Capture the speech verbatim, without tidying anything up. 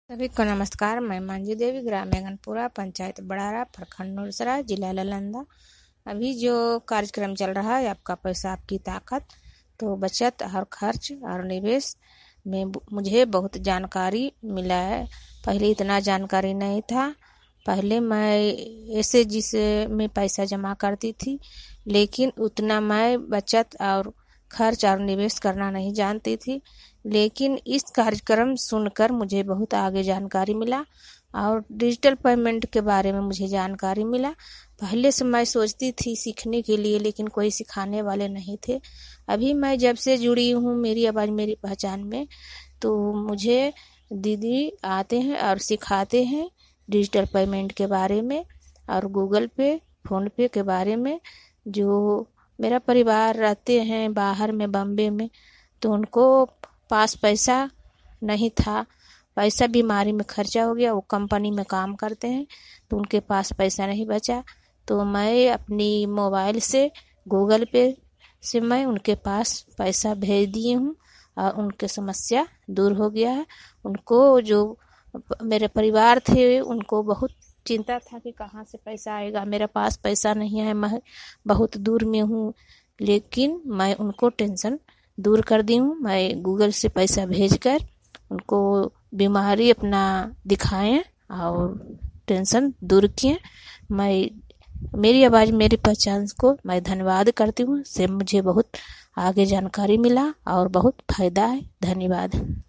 सभी को नमस्कार। मैं मंजू देवी, ग्राम मेघनपुरा, पंचायत बड़ारा, प्रखंड नूरसराय, जिला नालंदा। अभी जो कार्यक्रम चल रहा है आपका पैसा आपकी ताकत, तो बचत और खर्च और निवेश में मुझे बहुत जानकारी मिला है। पहले इतना जानकारी नहीं था। पहले मैं ऐसे जिसे में पैसा जमा करती थी, लेकिन उतना मैं बचत और खर्च और निवेश करना नहीं जानती थी। लेकिन इस कार्यक्रम सुनकर मुझे बहुत आगे जानकारी मिला और डिजिटल पेमेंट के बारे में मुझे जानकारी मिला। पहले से मैं सोचती थी सीखने के लिए, लेकिन कोई सिखाने वाले नहीं थे। अभी मैं जब से जुड़ी हूँ मेरी आवाज़ मेरी पहचान में, तो मुझे दीदी आते हैं और सिखाते हैं डिजिटल पेमेंट के बारे में और गूगल पे, फ़ोन पे के बारे में। जो मेरा परिवार रहते हैं बाहर में, बम्बे में, तो उनको पास पैसा नहीं था। पैसा बीमारी में खर्चा हो गया। वो कंपनी में काम करते हैं, तो उनके पास पैसा नहीं बचा। तो मैं अपनी मोबाइल से गूगल पे से मैं उनके पास पैसा भेज दिए हूँ और उनके समस्या दूर हो गया है। उनको, जो मेरे परिवार थे, उनको बहुत चिंता था कि कहाँ से पैसा आएगा, मेरे पास पैसा नहीं है, मैं बहुत दूर में हूँ। लेकिन मैं उनको टेंशन दूर कर दी हूँ। मैं गूगल से पैसा भेजकर उनको बीमारी अपना दिखाएं और टेंशन दूर किए। मैं मेरी आवाज़ मेरी पहचान को मैं धन्यवाद करती हूँ। से मुझे बहुत आगे जानकारी मिला और बहुत फायदा है। धन्यवाद।